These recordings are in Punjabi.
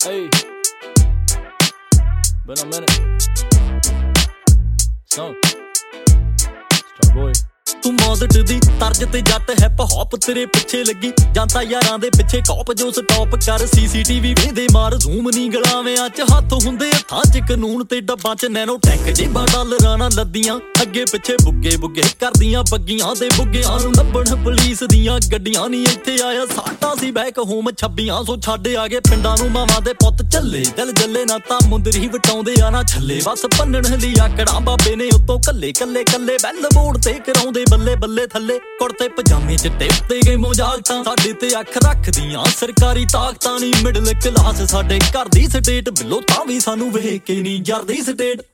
Hey, been a minute. Song. Starboy. ਤੂੰ ਮੌਦਟ ਦੀ ਤਰਜ ਤੇ ਜੱਟ ਹੈਪ ਹੌਪ ਤੇਰੇ ਪਿੱਛੇ ਲੱਗੀ ਜਾਂਦਾ ਯਾਰਾਂ ਦੇ ਪਿੱਛੇ ਕੌਪ ਜੋ ਸਟਾਪ ਕਰ ਸੀਸੀਟੀਵੀ ਵੇਦੇ ਮਾਰ ਜ਼ੂਮ ਨਹੀਂ ਗਲਾਵਿਆਂ ਚ ਹੱਥ ਹੁੰਦੇ ਹੱਥਾਂ ਚ ਕਾਨੂੰਨ ਤੇ ਡੱਬਾਂ ਚ ਨੈਨੋ ਟੈਂਕ ਜੇਬਾਂ ਡਾਲਰਾਂ ਨਾਲ ਲੱਦੀਆਂ ਅੱਗੇ ਪਿੱਛੇ ਬੁੱਗੇ ਬੁੱਗੇ ਕਰਦੀਆਂ ਬੱਗੀਆਂ ਤੇ ਬੁੱਗਿਆਂ ਨੂੰ ਲੱਭਣ ਪੁਲਿਸ ਦੀਆਂ ਗੱਡੀਆਂ ਨਹੀਂ ਇੱਥੇ ਆਇਆ ਸਾਡਾ ਸੀ ਬੈਕ ਹੋਮ 2600 ਛੱਡ ਆ ਗਏ ਪਿੰਡਾਂ ਨੂੰ ਮਾਵਾਂ ਦੇ ਪੁੱਤ ਚੱਲੇ ਜਲ ਜੱਲੇ ਨਾ ਤਾਂ ਮੁੰਦਰੀ ਵਟਾਉਂਦੇ ਆ ਨਾ ਛੱਲੇ ਬਸ ਭੰਨਣ ਲਈ ਆਕੜਾਂ ਬਾਬੇ ਨੇ ਉੱਤੋਂ ਕੱਲੇ ਕੱਲੇ ਕੱਲੇ ਬੈਲ ਬੋਰਡ ਤੇ ਕਰਾਉਂਦੇ ਬੱਲੇ ਬੱਲੇ ਥੱਲੇ ਕੁੜਤੇ ਪਜਾਮੇ ਚ ਉੱਤੇ ਗਏ ਮੋਜਾਲਤਾਂ ਸਾਡੇ ਤੇ ਅੱਖ ਰੱਖਦੀਆਂ ਸਰਕਾਰੀ ਤਾਕਤਾਂ ਨਹੀਂ ਮਿਡਲ ਕਲਾਸ ਸਾਡੇ ਘਰ ਦੀ ਸਟੇਟ ਬਿੱਲੋ ਤਾਂ ਵੀ ਸਾਨੂੰ ਵੇਖ ਕੇ ਨਹੀਂ ਜਰਦੀ ਸਟੇਟ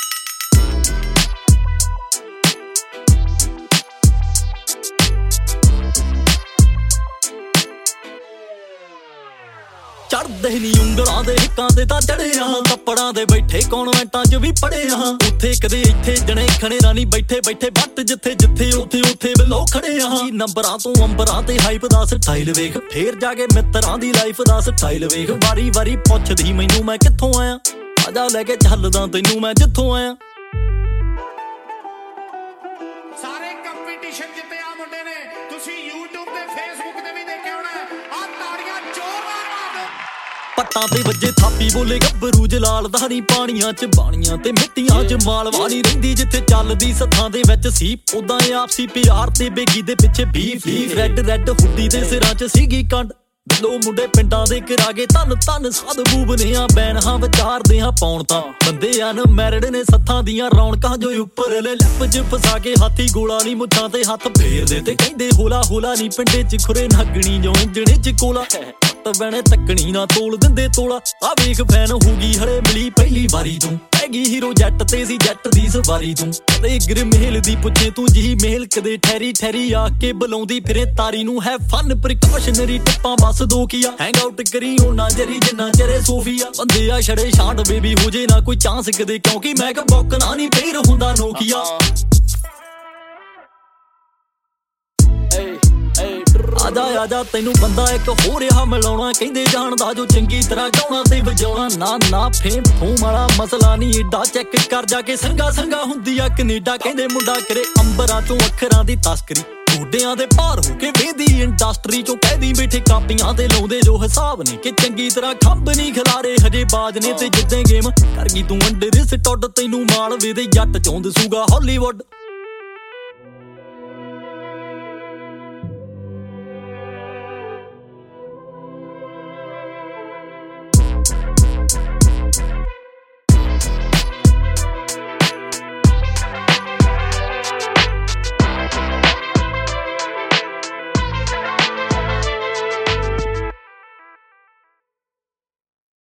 ਚੜਦੇ ਨੀ ਉਂਗਲਾਂ ਦੇ ਹਿੱਕਾਂ ਤੇ ਤਾਂ ਚੜੇ ਆ ਕੱਪੜਾਂ ਦੇ ਬੈਠੇ ਕੌਨਵੈਂਟਾਂ 'ਚ ਵੀ ਪੜੇ ਆ ਉੱਥੇ ਕਦੇ ਇੱਥੇ ਜਣੇ ਖਣੇਰਾ ਨਹੀਂ ਬੈਠੇ ਬੈਠੇ ਬੱਟ ਜਿੱਥੇ ਜਿੱਥੇ ਉੱਥੇ ਉੱਥੇ ਬਿਲੋ ਖੜੇ ਆ ਨੰਬਰਾਂ ਤੋਂ ਅੰਬਰਾਂ ਤੇ ਹਾਈਪ ਦਾ ਸਟਾਈਲ ਵੇਖ ਫੇਰ ਜਾ ਕੇ ਮਿੱਤਰਾਂ ਦੀ ਲਾਈਫ ਦਾ ਸਟਾਈਲ ਵੇਖ ਵਾਰੀ ਵਾਰੀ ਪੁੱਛਦੀ ਮੈਨੂੰ ਮੈਂ ਕਿੱਥੋਂ ਆਇਆ ਆਜਾ ਲੈ ਕੇ ਚੱਲਦਾ ਤੈਨੂੰ ਮੈਂ ਜਿੱਥੋਂ ਆਇਆ ਸਾਰੇ ਕੰਪੀਟੀਸ਼ਨ ਜਿੱਤੇ ਆ ਮੁੰਡੇ ਨੇ ਤੁਸੀਂ YouTube ਤੇ Facebook ਤੇ ਵੀ ਦੇਖਿਆ ਹੋਣਾ ਆ ਤਾੜੀਆਂ ਜ਼ੋਰਦਾਰ ਮਾਰੋ ਪੱਟਾਂ ਤੇ ਵੱਜੇ ਥਾਪੀ ਬੋਲੇ ਗੱਭਰੂ ਜਲਾਲ ਧਾਰੀ ਪਾਣੀਆਂ ਚ ਬਾਣੀਆਂ ਤੇ ਮਿੱਟੀਆਂ ਚ ਮਾਲਵਾਣੀ ਰਹਿੰਦੀ ਜਿੱਥੇ ਚੱਲਦੀ ਸੱਥਾਂ ਦੇ ਵਿੱਚ ਸੀ ਉਦਾਂ ਆਪਸੀ ਪਿਆਰ ਤੇ ਬੇਗੀ ਦੇ ਪਿੱਛੇ ਬੀਫ ਰੈੱਡ ਰੈੱਡ ਹੁੱਡੀ ਦੇ ਸਿਰਾਂ ਚ ਸੀਗੀ ਕੰਡ ਲੋ ਮੁੰਡੇ ਪਿੰਡਾਂ ਦੇ ਕਰਾਗੇ ਧੰਨ ਧੰਨ ਸਾਧ ਬੂਬਨੇ ਆ ਬੈਨ ਹਾਂ ਵਿਚਾਰਦੇ ਹਾਂ ਪਾਉਣ ਤਾਂ ਬੰਦੇ ਅਨ ਮੈਰਿਡ ਨੇ ਸੱਥਾਂ ਦੀਆਂ ਰੌਣਕਾਂ ਜੋ ਉੱਪਰਲੇ ਲੱਪ 'ਚ ਫਸਾ ਕੇ ਹਾਥੀ ਗੋਲਾ ਨਹੀਂ ਮੁੱਛਾਂ ਤੇ ਹੱਥ ਫੇਰਦੇ ਤੇ ਕਹਿੰਦੇ ਹੋਲਾ ਹੋਲਾ ਨਹੀਂ ਪਿੰਡੇ 'ਚ ਖੁਰੇ ਨਗਣੀ ਜੋ ਇੰਜਣੇ 'ਚ ਕੋਲਾ ਬਣੇ ਤੱਕਣੀ ਨਾ ਤੋਲ ਦਿੰਦੇ ਤੋਲਾ ਆ ਵੇਖ ਫੈਨ ਹੋ ਗਈ ਹਲੇ ਮਿਲੀ ਪਹਿਲੀ ਵਾਰੀ ਤੂੰ ਹੈਗੀ ਹੀਰੋ ਜੱਟ ਤੇ ਸੀ ਜੱਟ ਦੀ ਸਵਾਰੀ ਤੂੰ ਕਦੇ ਗਰਮੇਲ ਦੀ ਪੁੱਛੇ ਤੂੰ ਜੀ ਮੇਲ ਕਦੇ ਠਹਿਰੀ ਠਹਿਰੀ ਆ ਕੇ ਬੁਲਾਉਂਦੀ ਫਿਰੇ ਤਾਰੀ ਨੂੰ ਹੈ ਫਨ ਪ੍ਰੀਕਾਸ਼ਨਰੀ ਟਿੱਪਾਂ ਬਸ ਦੋ ਕੀਆ ਹੈਂਗ ਆਊਟ ਕਰੀ ਉਹਨਾਂ ਜਰੀ ਜਿੰਨਾ ਚਿਹਰੇ ਸੋਫੀਆ ਬੰਦੇ ਆ ਛੜੇ ਛਾਂਡ ਬੇਬੀ ਹੋ ਜੇ ਨਾ ਕੋਈ ਚਾਂਸ ਕਦੇ ਕਿਉਂਕਿ ਮੈਂ ਕਿ ਬੋਕਣਾ ਨਹੀਂ ਫੇਰ ਹੁੰਦਾ ਨੋਕੀਆ ਆਜਾ ਆਜਾ ਤੈਨੂੰ ਬੰਦਾ ਇੱਕ ਹੋ ਰਿਹਾ ਮਿਲਾਉਣਾ ਕਹਿੰਦੇ ਜਾਣਦਾ ਜੋ ਚੰਗੀ ਤਰ੍ਹਾਂ ਗਾਉਣਾ ਤੇ ਵਜਾਉਣਾ ਨਾ ਨਾ ਫੇਮ ਫੂਮ ਵਾਲਾ ਮਸਲਾ ਨਹੀਂ ਏਡਾ ਚੈੱਕ ਕਰ ਜਾ ਕੇ ਸੰਗਾ ਸੰਗਾ ਹੁੰਦੀ ਆ ਕੈਨੇਡਾ ਕਹਿੰਦੇ ਮੁੰਡਾ ਕਰੇ ਅੰਬਰਾਂ ਚੋਂ ਅੱਖਰਾਂ ਦੀ ਤਸਕਰੀ ਗੋਡਿਆਂ ਦੇ ਭਾਰ ਹੋ ਕੇ ਵੇਂਦੀ ਇੰਡਸਟਰੀ ਚੋਂ ਕਹਿਦੀ ਬੈਠੇ ਕਾਪੀਆਂ ਤੇ ਲਾਉਂਦੇ ਜੋ ਹਿਸਾਬ ਨੇ ਕਿ ਚੰਗੀ ਤਰ੍ਹਾਂ ਖੰਭ ਨਹੀਂ ਖਿਲਾਰੇ ਹਜੇ ਬਾਜ ਨੇ ਤੇ ਜਿੱਦਾਂ ਗੇਮ ਕਰ ਗਈ ਤੂੰ ਅੰਡਰ ਸਟੱਡ ਤੈਨੂੰ ਮਾਲ ਵੇ ਦੇ ਜੱਟ ਚੋਂ ਦਸੂਗਾ ਹਾਲੀਵੁੱਡ